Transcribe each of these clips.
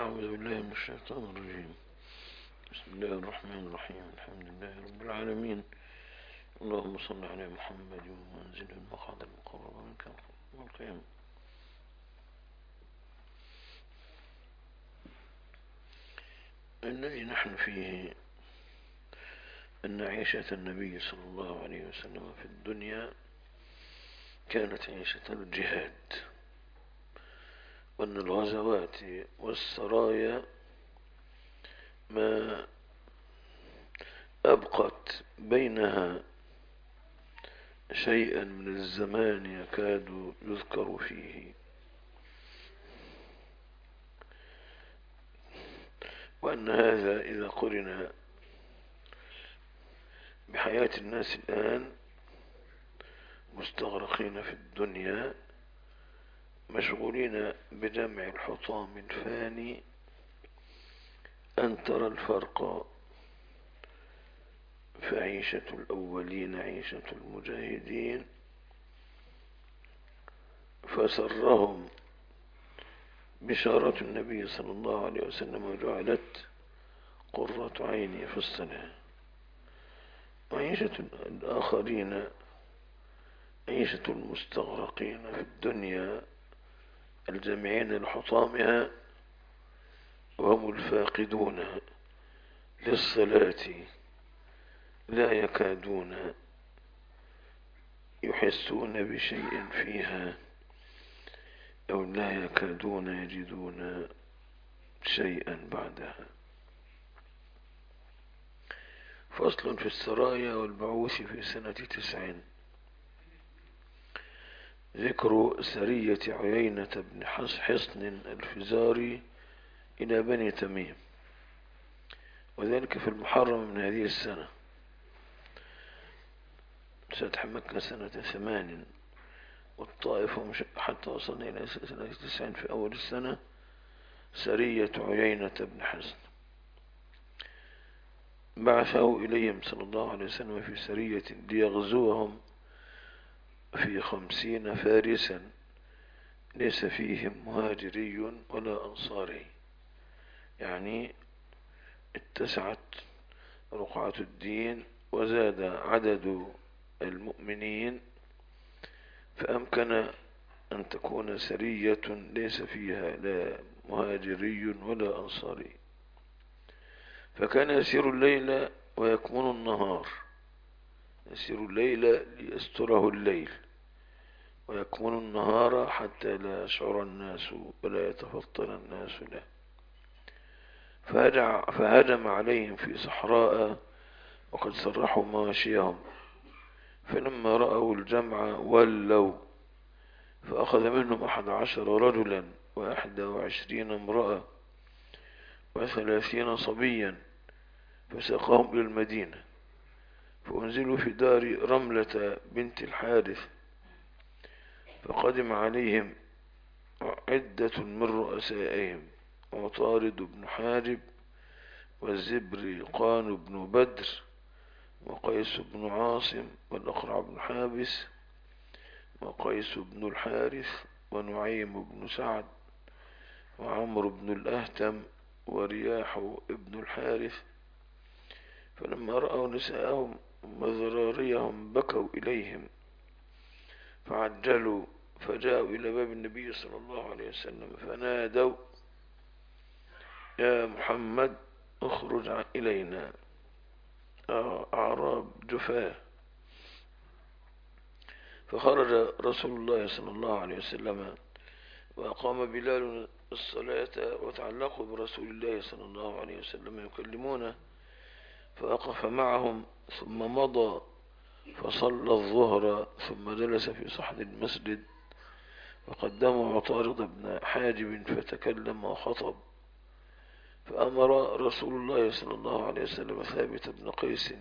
أعوذ بالله من الشيطان الرجيم. بسم الله الرحمن الرحيم. الحمد لله رب العالمين. اللهم صل على محمد ومنزل المقعد المقرب منك يوم القيامة. الذي نحن فيه أن عيشة النبي صلى الله عليه وسلم في الدنيا كانت عيشة الجهاد، وأن الغزوات والسرايا ما أبقت بينها شيئا من الزمان يكاد يذكر فيه، وأن هذا إذا قرن بحياة الناس الآن مستغرقين في الدنيا مشغولين بجمع الحطام الفاني، أن ترى الفرق فعيشة الأولين عيشة المجاهدين، فسرهم بشارة النبي صلى الله عليه وسلم وجعلت قرة عيني في الصلاة. وعيشة الآخرين عيشة المستغرقين في الدنيا الجامعين لحطامها، وهم الفاقدون للصلاة لا يكادون يحسون بشيء فيها، أو لا يكادون يجدون شيئا بعدها. فصل في السرايا والبعوث في سنة 9. ذكر سرية عيينة بن حصن الفزاري إلى بني تميم، وذلك في المحرم من هذه السنة. فتح مكة سنة 8، والطائف حتى وصلنا إلى سنة 9 في أول السنة. سرية عيينة بن حصن بعثه إليهم صلى الله عليه وسلم في سرية ليغزوهم في 50 فارسا ليس فيهم مهاجري ولا أنصاري، يعني اتسعت رقعة الدين وزاد عدد المؤمنين، فأمكن أن تكون سرية ليس فيها لا مهاجري ولا أنصاري. فكان يسير الليل ويكمن النهار، يسير الليل ليستره الليل، ويكمن النهار حتى لا يشعر الناس ولا يتفطن الناس له. فهجم عليهم في صحراء وقد سرحوا مواشيهم، فلما رأوا الجمع ولوا، فأخذ منهم 11 رجلا و21 امرأة و30 صبيا، فساقهم إلى المدينة، فأنزلوا في دار رملة بنت الحارث. فقدم عليهم عدة من رؤسائهم: عطارد بن حارب، والزبرقان بن بدر، وقيس بن عاصم، والأقرع بن حابس، وقيس بن الحارث، ونعيم بن سعد، وعمرو بن الأهتم، ورياح بن الحارث. فلما رأوا نساءهم وذراريهم بكوا إليهم فعجلوا، فجاءوا إلى باب النبي صلى الله عليه وسلم فنادوا: يا محمد اخرج إلينا. أعراب جفاه. فخرج رسول الله صلى الله عليه وسلم، وأقام بلال الصلاة، وتعلقوا برسول الله صلى الله عليه وسلم يكلمونه، فوقف معهم ثم مضى فصلى الظهر، ثم جلس في صحن المسجد، وقدموا عطارد بن حاجب فتكلم وخطب. فأمر رسول الله صلى الله عليه وسلم ثابت بن قيس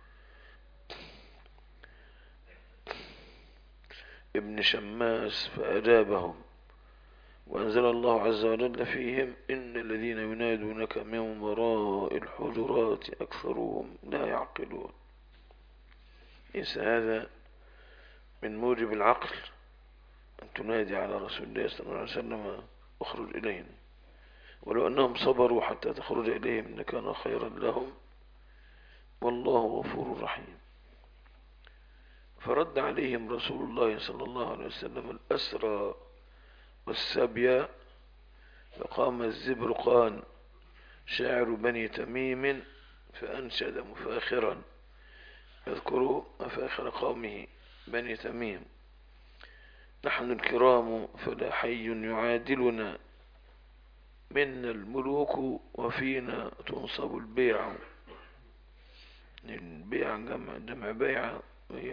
ابن شماس فأجابهم، وأنزل الله عز وجل فيهم: إن الذين ينادونك من وراء الحجرات أكثرهم لا يعقلون. ليس هذا من موجب العقل أن تنادي على رسول الله صلى الله عليه وسلم: اخرج إلينا. ولو أنهم صبروا حتى تخرج إليهم لكان خيرا لهم، والله غفور رحيم. فرد عليهم رسول الله صلى الله عليه وسلم الأسرى والسبي، فقام الزبرقان شاعر بني تميم فأنشد مفاخرا يذكر مفاخر قومه بني تميم: نحن الكرام فلا حي يعادلنا، منا الملوك وفينا تنصب البيع. البيع جمع بيعة، وهي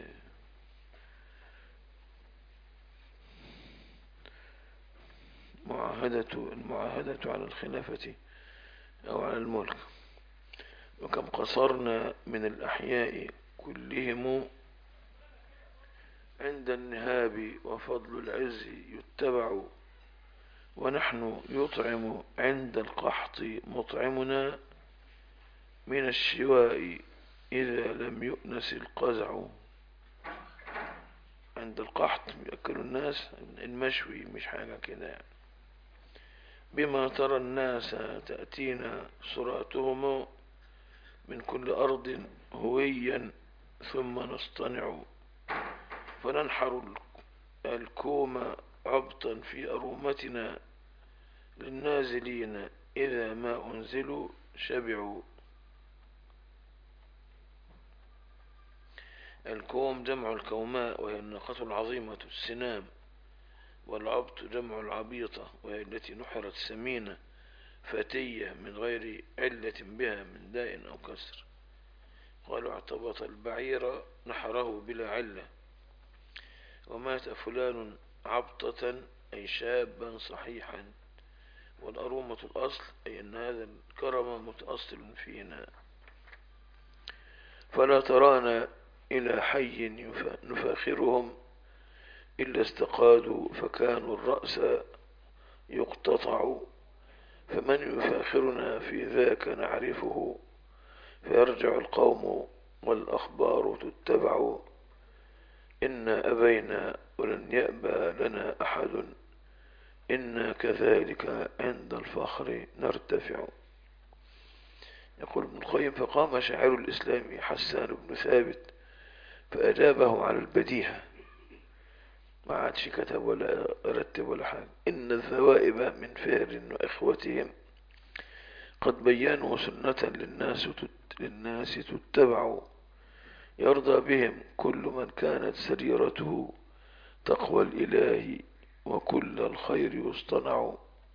المعاهدة على الخلافة أو على الملك. وكم قصرنا من الأحياء كلهم عند النهاب، وفضل العز يتبع، ونحن يطعم عند القحط مطعمنا، من الشواء إذا لم يؤنس القزع. عند القحط يأكل الناس المشوي، مش حاجة كده يعني. بما ترى الناس تأتينا صراتهم، من كل أرض هويا ثم نصطنع، فننحر الكوم عبطا في أرومتنا، للنازلين إذا ما أنزلوا شبعوا. الكوم جمع الكوماء، وهي الناقة العظيمة السنام، والعبط جمع العبيطة، وهي التي نحرت سمينة فتية من غير علة بها من داء أو كسر. قالوا: اعتبط البعير نحره بلا علة. ومات فلان عبطة، أي شابا صحيحا. والأرومة الأصل، أي أن هذا الكرم متأصل فينا. فلا ترانا إلى حي نفاخرهم، إلا استقادوا فكانوا الرأس يقتطع. فمن يفاخرنا في ذاك نعرفه، فيرجع القوم والأخبار تتبع. إنا أبينا ولن يأبى لنا أحد، إنا كذلك عند الفخر نرتفع. يقول ابن القيم: فقام شاعر الإسلام حسان بن ثابت فأجابه على البديهة، ما عادش كتب ولا رتب ولا حاجة: إن الذوائب من فهر وإخوتهم قد بيّنوا سنة للناس تتبع، يرضى بهم كل من كانت سريرته تقوى الإله، وكل الخير يصطنع.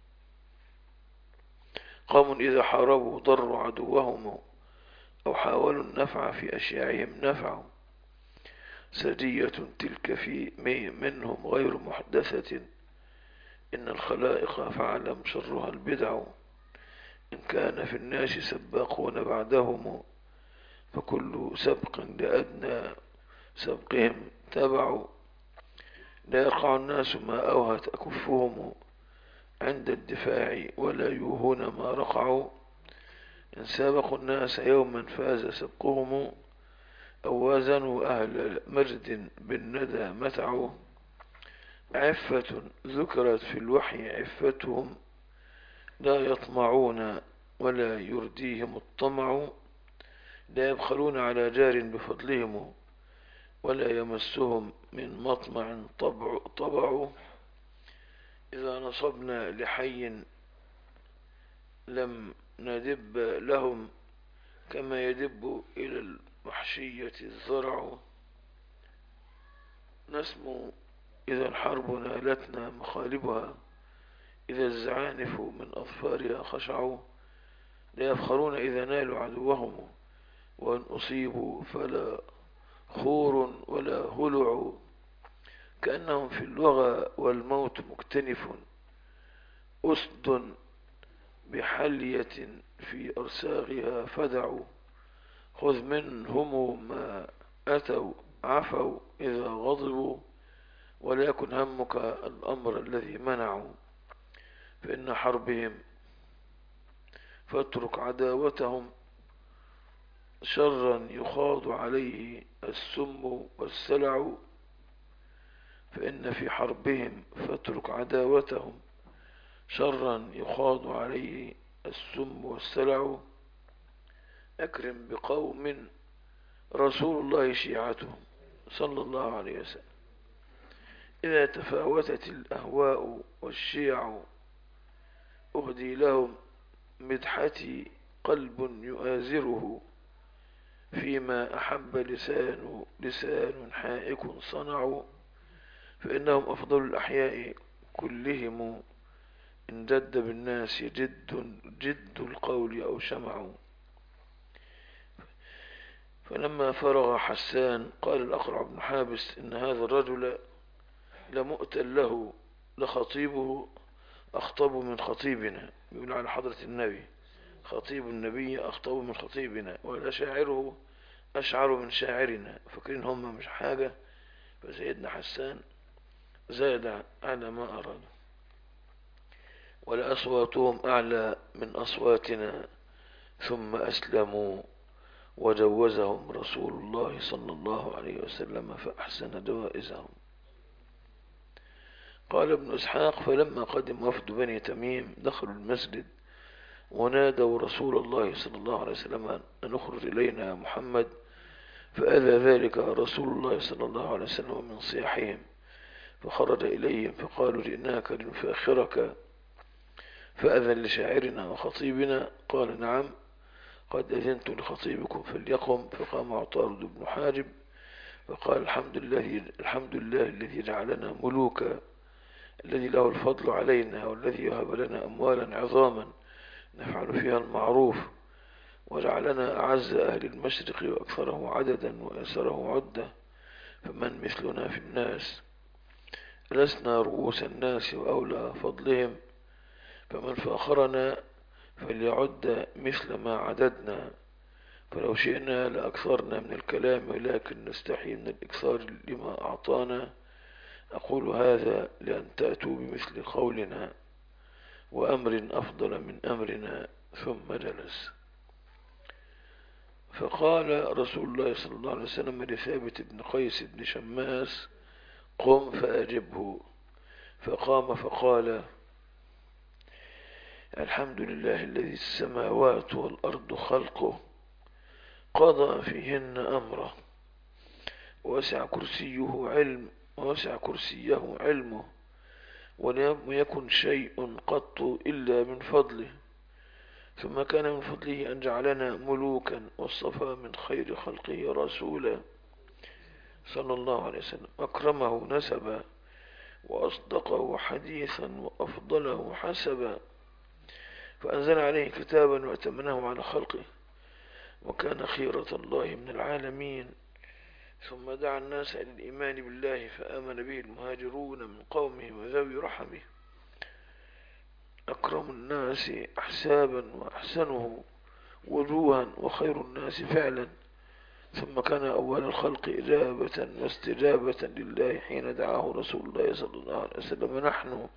قوم إذا حاربوا ضروا عدوهم، أو حاولوا النفع في أشياعهم نفعوا. سجية تلك في منهم غير محدثة، إن الخلائق فعلم شرها البدع. إن كان في الناس سباقون بعدهم، فكل سبق لأدنى سبقهم تبع. لا يقع الناس ما أوهت أكفهم عند الدفاع، ولا يوهون ما رقعوا. إن سابقوا الناس يوما فاز سبقهم، أو وازنوا أهل مجد بالندى متعوا. عفة ذكرت في الوحي عفتهم، لا يطمعون ولا يرديهم الطمع. لا يبخلون على جار بفضلهم، ولا يمسهم من مطمع طبع. إذا نصبنا لحي لم ندب لهم، كما يدب إلى المحشية الزرع. نسمو إذا الحرب نالتنا مخالبها، إذا الزعانف من أظفارها خشعوا. لا يفخرون إذا نالوا عدوهم، وإن أصيبوا فلا خور ولا هلع. كأنهم في اللغى والموت مكتنف، أسد بحلية في أرساغها فدعوا. خذ منهم ما أتوا عفوا إذا غضبوا، وليكن همك الأمر الذي منعوا. فإن حربهم فاترك عداوتهم، شرا يخاض عليه السم والسلع. فإن في حربهم فاترك عداوتهم، شرا يخاض عليه السم والسلع، أكرم بقوم رسول الله شيعتهم صلى الله عليه وسلم. إذا تفاوتت الأهواء والشيع أهدي لهم مدحتي، قلب يؤازره فيما أحب لسان حائك صنعوا، فإنهم أفضل الأحياء كلهم، إن جد بالناس جد القول أو شمعوا. فلما فرغ حسان قال الأقرع بن حابس إن هذا الرجل لمؤتل له، لخطيبه أخطب من خطيبنا، يقول على حضرة النبي خطيب النبي أخطب من خطيبنا، ولا شاعره أشعر من شاعرنا، فاكرين هم مش حاجة. فسيدنا حسان زاد على ما أراد. ولأصواتهم أعلى من أصواتنا، ثم أسلموا وجوزهم رسول الله صلى الله عليه وسلم فأحسن جوائزهم. قال ابن إسحاق فلما قدم وفد بني تميم دخلوا المسجد ونادوا رسول الله صلى الله عليه وسلم أن اخرج إلينا يا محمد، فأذى ذلك رسول الله صلى الله عليه وسلم من صياحهم، فخرج إليهم فقالوا جئناك لنفاخرك فأذن لشاعرنا وخطيبنا. قال نعم قد أذنت لخطيبكم فليقم. فقام عطارد بن حاجب فقال الحمد لله الذي جعلنا ملوكا، الذي له الفضل علينا، والذي يهب لنا أموالا عظاما نفعل فيها المعروف، وجعلنا أعز أهل المشرق وأكثره عددا وأيسره عدة، فمن مثلنا في الناس؟ لسنا رؤوس الناس وأولى فضلهم، فمن فاخرنا فليعد مثل ما عددنا، فلو شئنا لأكثرنا من الكلام ولكن نستحي من الإكثار لما أعطانا. أقول هذا لأن تأتوا بمثل قولنا وأمر أفضل من أمرنا. ثم جلس. فقال رسول الله صلى الله عليه وسلم لثابت بن قيس بن شماس قم فأجبه. فقام فقال الحمد لله الذي السماوات والأرض خلقه، قضى فيهن أمره، وسع كرسيه علمه، ولم يكن شيء قط إلا من فضله، ثم كان من فضله أن جعلنا ملوكا، واصطفى من خير خلقه رسولا صلى الله عليه وسلم، أكرمه نسبا وأصدقه حديثا وأفضله حسبا، فأنزل عليه كتابا وأتمنه على خلقه، وكان خيرة الله من العالمين. ثم دعا الناس إلى الإيمان بالله فآمن به المهاجرون من قومه وذوي رحمه، أكرم الناس أحسابا وأحسنه وجوها وخير الناس فعلا. ثم كان أول الخلق إجابة واستجابة لله حين دعاه رسول الله صلى الله عليه وسلم.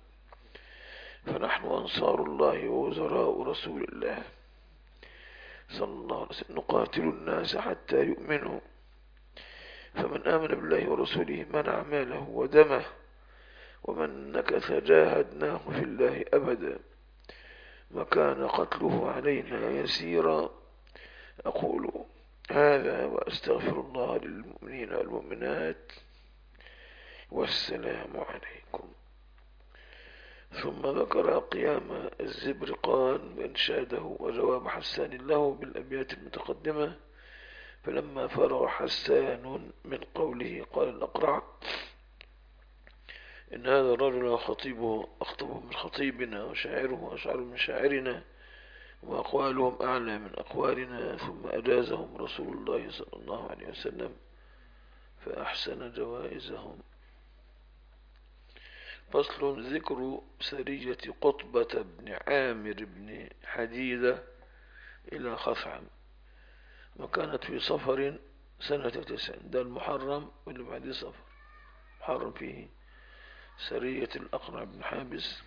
فنحن أنصار الله ووزراء رسول الله صلى الله عليه وسلم، نقاتل الناس حتى يؤمنوا، فمن آمن بالله ورسوله منع ماله ودمه، ومن نكث جاهدناه في الله أبدا، ما كان قتله علينا يسيرا. أقول هذا وأستغفر الله للمؤمنين والمؤمنات، والسلام عليكم. ثم ذكر قيام الزبرقان وإنشاده وجواب حسان له بالأبيات المتقدمة. فلما فرغ حسان من قوله قال الأقرع إن هذا الرجل خطيبه أخطبه من خطيبنا، وشاعره أشعر من شاعرنا، وأقوالهم أعلى من أقوالنا، ثم أجازهم رسول الله صلى الله عليه وسلم فأحسن جوائزهم. فصل ذكر سرية قطبة بن عامر بن حديدة إلى خثعم، وكانت في صفر سنة 9، ده المحرم واللي بعد صفر، محرم فيه سرية الأقرع بن حابس،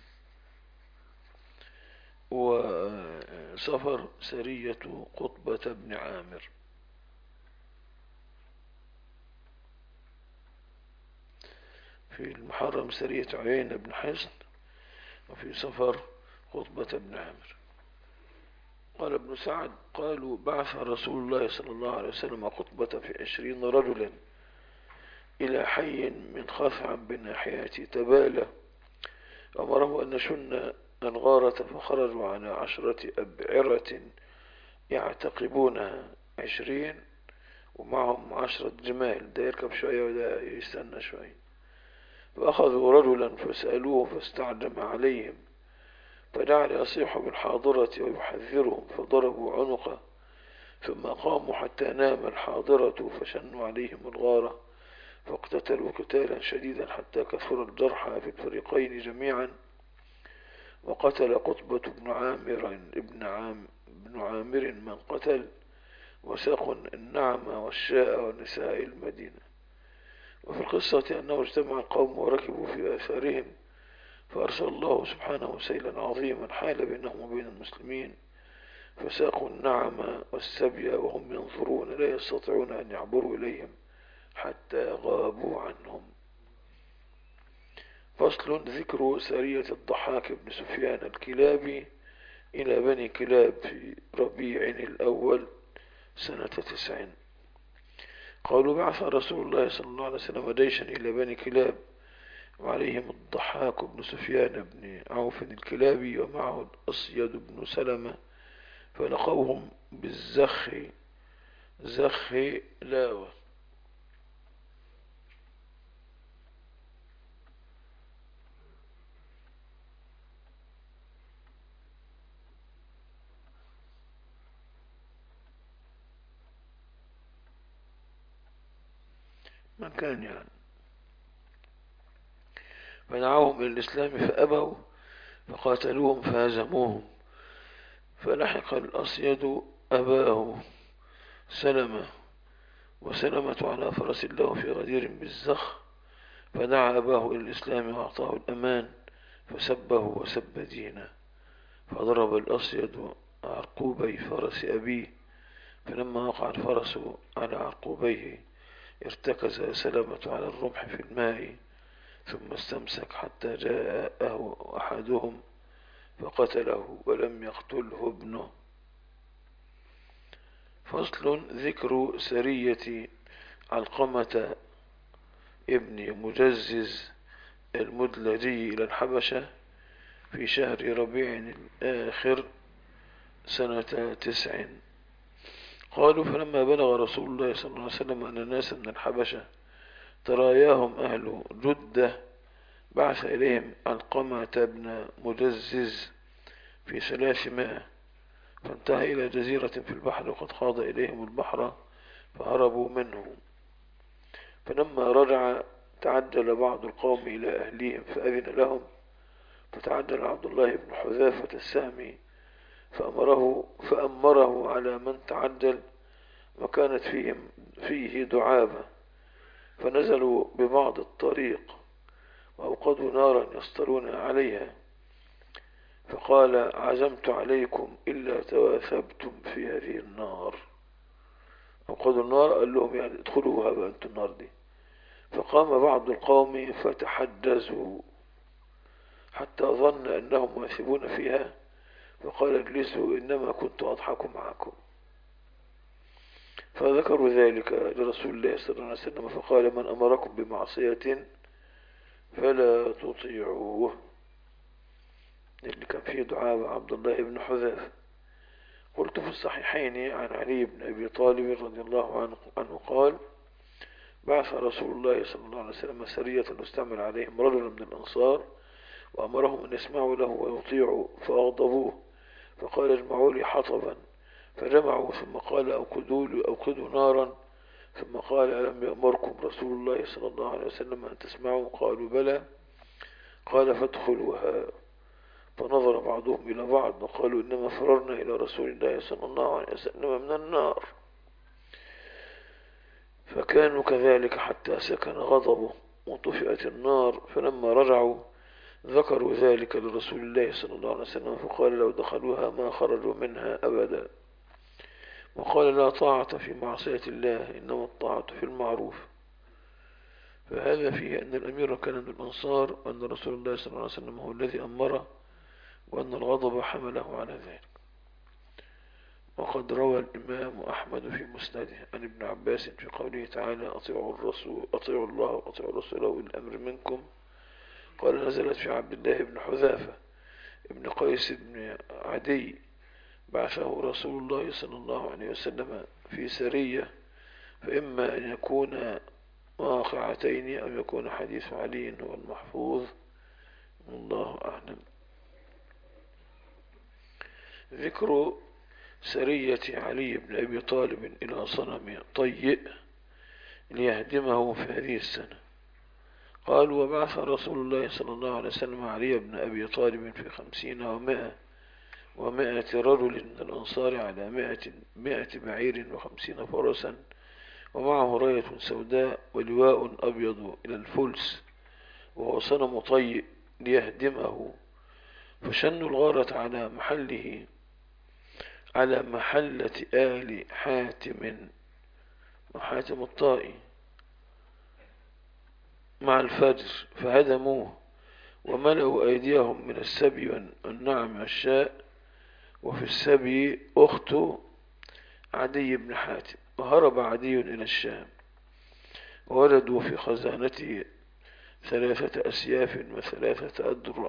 وصفر سرية قطبة بن عامر. في المحرم سرية عيينة بن حصن، وفي صفر خطبة ابن عامر. قال ابن سعد: قالوا بعث رسول الله صلى الله عليه وسلم خطبة في 20 رجلا إلى حي من خثعم بناحية تبالة، أمره أن نشن الغارة، فخرجوا على 10 أبعرة يعتقبونها، 20 ومعهم 10 جمال، ده يركب شوية وده يستنى شوية. فأخذوا رجلا فسألوه فاستعجم عليهم، فجعل يصيح بالحاضرة ويحذرهم، فضربوا عنقه، ثم قاموا حتى نام الحاضرة فشنوا عليهم الغارة، فاقتتلوا قتالا شديدا حتى كثر الجرحى في الفريقين جميعا. وقتل قطبة بن عامر من قتل، وساقوا النعم والشاء ونساء المدينة. وفي القصة أنه اجتمع القوم وركبوا في آثارهم، فأرسل الله سبحانه سيلا عظيما حال بينهم وبين المسلمين، فساقوا النعم والسبي وهم ينظرون لا يستطيعون أن يعبروا إليهم حتى غابوا عنهم. فصل: ذكر سرية الضحاك بن سفيان الكلابي إلى بني كلاب في ربيع الأول سنة 90. قالوا بعث رسول الله صلى الله عليه وسلم جيشا إلى بني كلاب، وعليهم الضحاك بن سفيان بن عوف الكلابي، ومعه الأصيد بن سلمة، فلقوهم بالزخ، زخ لاوة. من كان يعني، فدعوهم إلى الإسلام فأبوا، فقاتلوهم فهزموهم، فلحق الأصيد أباه سلمة، وسلمة على فرس له في غدير بالزخ، فدعا أباه إلى الإسلام وأعطاه الأمان، فسبه وسب دينه، فضرب الأصيد عرقوبي فرس أبيه، فلما وقع الفرس على عرقوبيه ارتكز سلمة على الرمح في الماء، ثم استمسك حتى جاءه أحدهم فقتله، ولم يقتله ابنه. فصل: ذكر سرية علقمة ابن مجزز المدلجي إلى الحبشة في شهر ربيع الآخر سنة 9. قالوا: فلما بلغ رسول الله صلى الله عليه وسلم أن الناس من الحبشة تراياهم أهل جدة، بعث إليهم علقمة ابن مجزز في 300، فانتهى إلى جزيرة في البحر، وقد خاض إليهم البحر فهربوا منه. فلما رجع تعجل بعض القوم إلى أهليهم فأذن لهم، فتعجل عبد الله بن حذافة السهمي فأمره على من تعجل، وكانت فيه دعابة، فنزلوا ببعض الطريق وأوقدوا نارا يسطرون عليها، فقال: عزمت عليكم إلا تواثبتم في هذه النار. أوقدوا النار، قال لهم يعني ادخلوها بقى انتوا النار دي. فقام بعض القوم فتحجزوا حتى ظن أنهم واثبون فيها، فقال: اجلسوا إنما كنت أضحك معكم. فذكروا ذلك لرسول الله صلى الله عليه وسلم، فقال: من أمركم بمعصية فلا تطيعوه. اللي كان فيه دعاء عبد الله بن حذافة. قلت: في الصحيحين عن علي بن أبي طالب رضي الله عنه قال: بعث رسول الله صلى الله عليه وسلم سرية واستعمل عليهم رجلا من الأنصار، وأمرهم أن يسمعوا له ويطيعوا، فأغضبوه، فقال: اجمعوا لي حطبا، فجمعوا، ثم قال: أوقدوا نارا، ثم قال: ألم يأمركم رسول الله صلى الله عليه وسلم أن تسمعوا؟ قالوا: بلى. قال: فادخلوها. فنظر بعضهم إلى بعض وقالوا: إنما فررنا إلى رسول الله صلى الله عليه وسلم من النار. فكانوا كذلك حتى سكن غضبه وطفئت النار. فلما رجعوا ذكروا ذلك لرسول الله صلى الله عليه وسلم، فقال: لو دخلوها ما خرجوا منها أبدا. وقال: لا طاعة في معصية الله، إنما الطاعة في المعروف. فهذا فيه أن الأمير كان من الأنصار، وأن رسول الله صلى الله عليه وسلم هو الذي أمره، وأن الغضب حمله على ذلك. وقد روى الإمام أحمد في مسنده عن ابن عباس في قوله تعالى: أطيعوا الله وأطيعوا الرسول وأولي الأمر منكم. قال: نزلت في عبد الله بن حذافة ابن قيس بن عدي، بعثه رسول الله صلى الله عليه وسلم في سرية، فإما أن يكون واقعتين أو يكون حديث علي هو المحفوظ، والله أعلم. ذكر سرية علي بن أبي طالب إلى صنم طيء ليهدمه في هذه السنة. قال: وبعث رسول الله صلى الله عليه وسلم علي بن أبي طالب في 50 و100 رجل من الأنصار على 100 بعير و50 فرسا، ومعه راية سوداء ولواء أبيض إلى الفلس، وهو صنم طيء ليهدمه. فشنوا الغارة على محلة آل حاتم الطائي مع الفجر، فهدموه وملأوا أيديهم من السبي والنعم والشاء، وفي السبي أخت عدي بن حاتم. وهرب عدي إلى الشام، وولدوا في خزانته 3 أسياف و3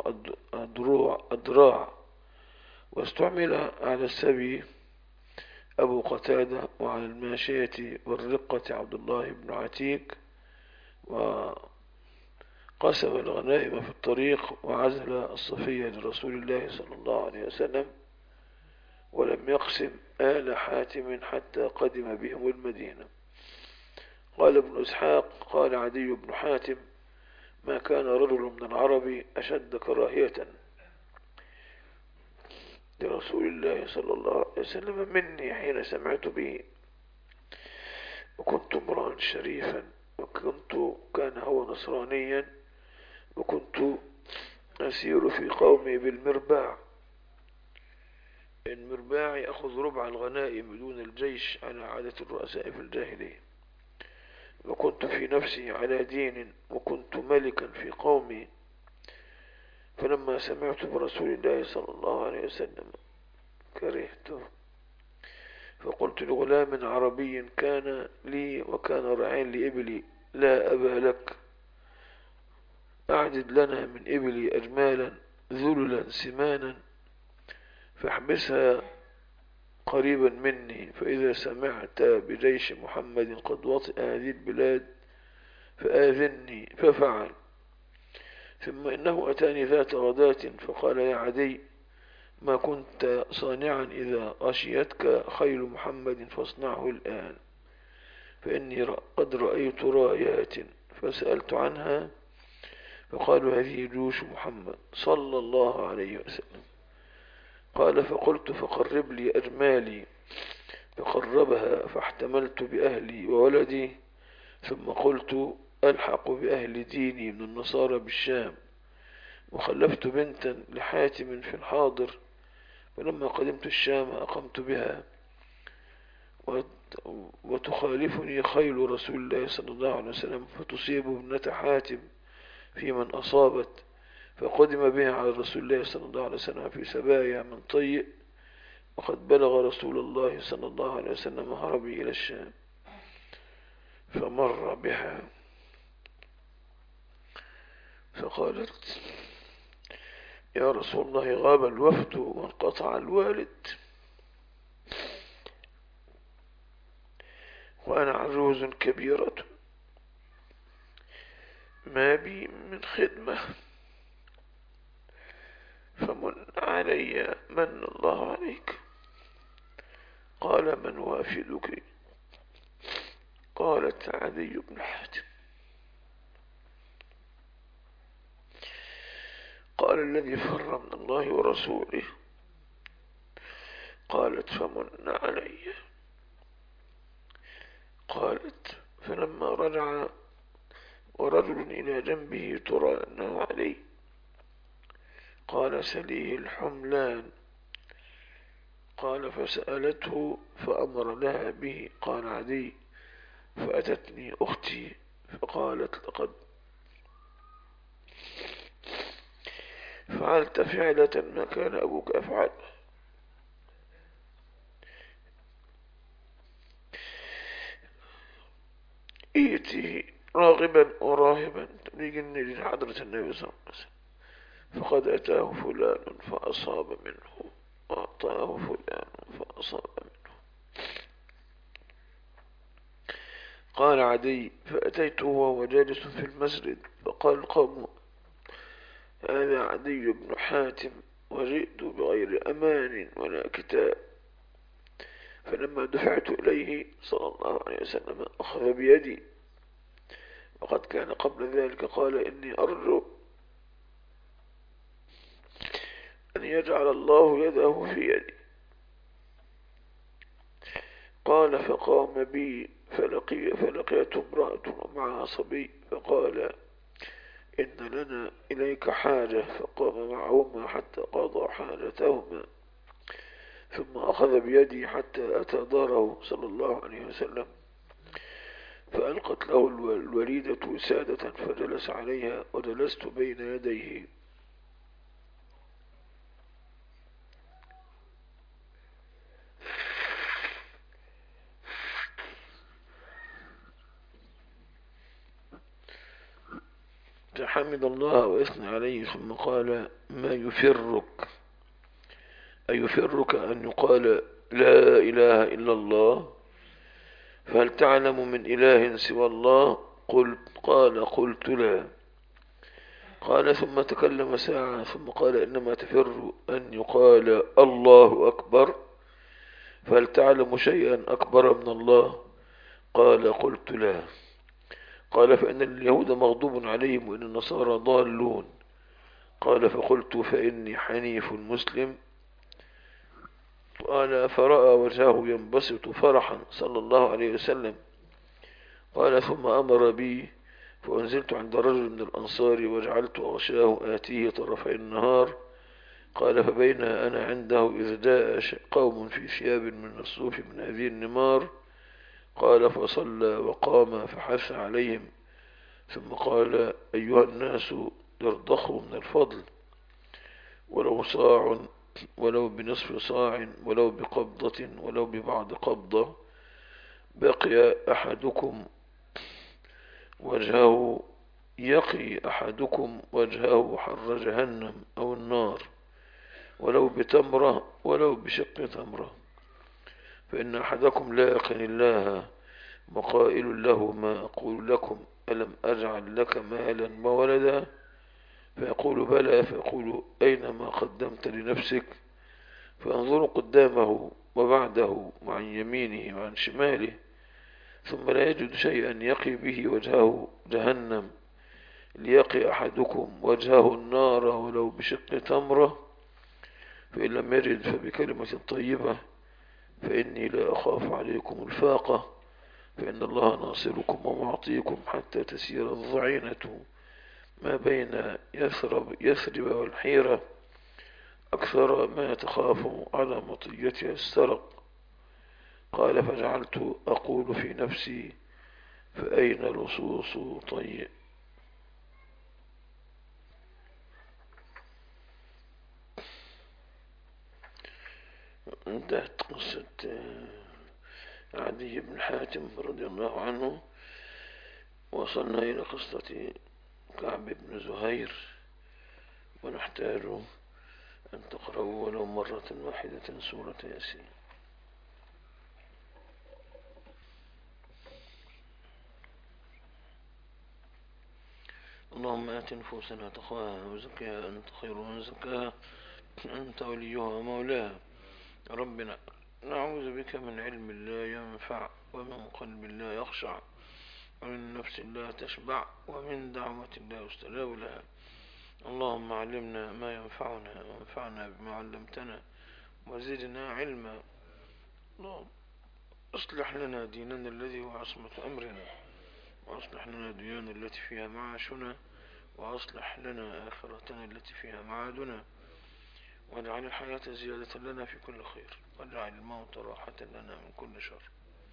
أدراع. واستعمل على السبي أبو قتادة، وعلى الماشية والرقة عبد الله بن عتيك. وقسم الغنائم في الطريق، وعزل الصفية لرسول الله صلى الله عليه وسلم، ولم يقسم آل حاتم حتى قدم بهم المدينة. قال ابن إسحاق: قال عدي بن حاتم: ما كان رجل من العرب أشد كراهية لرسول الله صلى الله عليه وسلم مني حين سمعت به، وكنت امرأ شريفا، كان هو نصرانيا، وكنت أسير في قومي بالمرباع. المرباع يأخذ ربع الغنائم دون الجيش على عادة الرؤساء في الجاهلية. وكنت في نفسي على دين، وكنت ملكا في قومي. فلما سمعت برسول الله صلى الله عليه وسلم كرهته، فقلت لغلام عربي كان لي وكان راعيا لإبلي: لا أبا لك، أعدد لنا من إبلي أجمالا ذللا سمانا، فاحبسها قريبا مني، فإذا سمعت بجيش محمد قد وطئ هذه البلاد فآذني. ففعل. ثم إنه أتاني ذات غداة فقال: يا عدي، ما كنت صانعا إذا غشيتك خيل محمد فاصنعه الآن، فإني قد رأيت رايات فسألت عنها، فقالوا: هذه جيوش محمد صلى الله عليه وسلم. قال: فقلت: فقرب لي أجمالي، فقربها، فاحتملت بأهلي وولدي، ثم قلت: ألحق بأهل ديني من النصارى بالشام. وخلفت بنتا لحاتم في الحاضر، فلما قدمت الشام أقمت بها، وتخالفني خيل رسول الله صلى الله عليه وسلم فتصيب ابنة حاتم في من أصابت، فقدم بها على رسول الله صلى الله عليه وسلم في سبايا من طيء، وقد بلغ رسول الله صلى الله عليه وسلم هربي إلى الشام، فمر بها فقالت: يا رسول الله، غاب الوفد وانقطع الوالد، وأنا عجوز كبيرة، ما بي من خدمة، فمن علي من الله عليك. قال: من وافدك؟ قالت: عدي بن حاتم. قال: الذي فر من الله ورسوله. قالت: فمن علي. قالت: فلما رجع ورجل إلى جنبه ترى أنه علي، قال: سليه الحملان. قال: فسألته فأمر لها به. قال عدي: فأتتني أختي فعلت فعلة ما كان أبوك يفعل. ائته راغبا وراهبا تبليغ لحضرة النبي صلى الله عليه وسلم، فقد أتاه فلان فأصاب منه، وأعطاه فلان فأصاب منه. قال عدي: فأتيته وهو جالس في المسجد، فقال القوم: هذا عدي بن حاتم، وجئت بغير أمان ولا كتاب. فلما دفعت إليه صلى الله عليه وسلم أخذ بيدي، وقد كان قبل ذلك قال: إني أرجو أن يجعل الله يده في يدي. قال: فقام بي فلقيت امرأة ومعها صبي، فقال: إن لنا إليك حاجة. فقام معهما حتى قضى حاجتهما، ثم أخذ بيدي حتى أتى داره صلى الله عليه وسلم، فألقت له الوليدة وسادة فجلس عليها، وجلست بين يديه. فحمد الله وأثنى عليه، ثم قال: ما يفرك؟ أيفرك أن يقال لا إله إلا الله؟ فهل تعلم من إله سوى الله؟ قلت لا. قال: ثم تكلم ساعة، ثم قال: إنما تفر أن يقال الله أكبر. فهل تعلم شيئا أكبر من الله؟ قلت لا. قال: فإن اليهود مغضوب عليهم، وإن النصارى ضالون. قال: فقلت: فإني حنيف مسلم. قال: فرأى وجهه ينبسط فرحا صلى الله عليه وسلم. قال: ثم أمر بي، فأنزلت عند رجل من الأنصار، وجعلت أغشاه آتيه طرفي النهار. قال: فبين أنا عنده إذ جاء قوم في ثياب من الصوف من هذه النمار. قال: فصلى وقام فحث عليهم، ثم قال: أيها الناس، ارضخوا من الفضل، ولو صاع، ولو بنصف صاع، ولو بقبضة، ولو ببعض قبضة. بقي أحدكم وجهه يقي أحدكم وجهه حر جهنم أو النار، ولو بتمرة ولو بشق تمرة. فإن أحدكم لا يقن الله، وقائل له: ما أقول لكم، ألم أجعل لك مالا وولدا؟ فيقول: بلى. فيقول: أين ما قدمت لنفسك؟ فينظر قدامه وبعده وعن يمينه وعن شماله، ثم لا يجد شيئا يقي به وجهه جهنم. ليقي أحدكم وجهه النار ولو بشق تمرة. فإن لم يجد فبكلمة طيبة، فإني لا أخاف عليكم الفاقة، فإن الله ناصركم ومعطيكم حتى تسير الضعينة ما بين يثرب والحيرة، أكثر ما تخاف على مطيتها السرق. قال: فجعلت أقول في نفسي: فأين لصوص طيب؟ انتهت قصة عدي بن حاتم رضي الله عنه. وصلنا إلى قصة كعب بن زهير، ونحتاج أن تقرأوا ولو مرة واحدة سورة ياسين. اللهم آت نفوسنا تقواها وزكها أنت خير من زكاها، أنت وليها ومولاها. ربنا نعوذ بك من علم لا ينفع، ومن قلب لا يخشع، ومن نفس لا تشبع، ومن دعوة لا يستجاب لها. اللهم علمنا ما ينفعنا، وانفعنا بما علمتنا، وزدنا علما. اللهم اصلح لنا ديننا الذي هو عصمة أمرنا، وأصلح لنا دنيانا التي فيها معاشنا، وأصلح لنا آخرتنا التي فيها معادنا، واجعل الحياة زيادة لنا في كل خير، واجعل الموت راحة لنا من كل شر.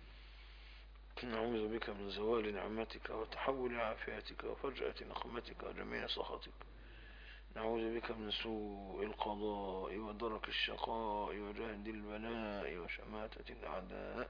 نعوذ بك من زوال نعمتك، وتحول عافيتك، وفجأة نقمتك، وجميع سخطك. نعوذ بك من سوء القضاء ودرك الشقاء وجهد البلاء وشماتة الأعداء.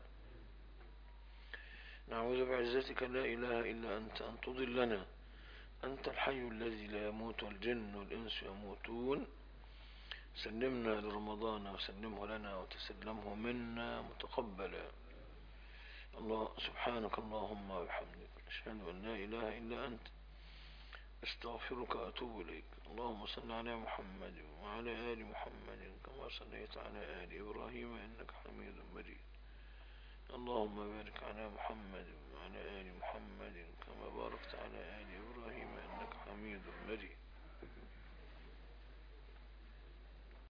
نعوذ بعزتك لا إله إلا أنت أن تضلنا. أنت الحي الذي لا يموت والجن والإنس يموتون. سلمنا لرمضان وسلمه لنا وتسلمه منا متقبلا. الله سبحانك اللهم وبحمدك أشهد أن لا إله إلا أنت استغفرك وأتوب إليك. اللهم صل على محمد وعلى آل محمد كما صليت على آل إبراهيم إنك حميد مجيد. اللهم بارك على محمد وعلى آل محمد كما باركت على آل إبراهيم إنك حميد مجيد.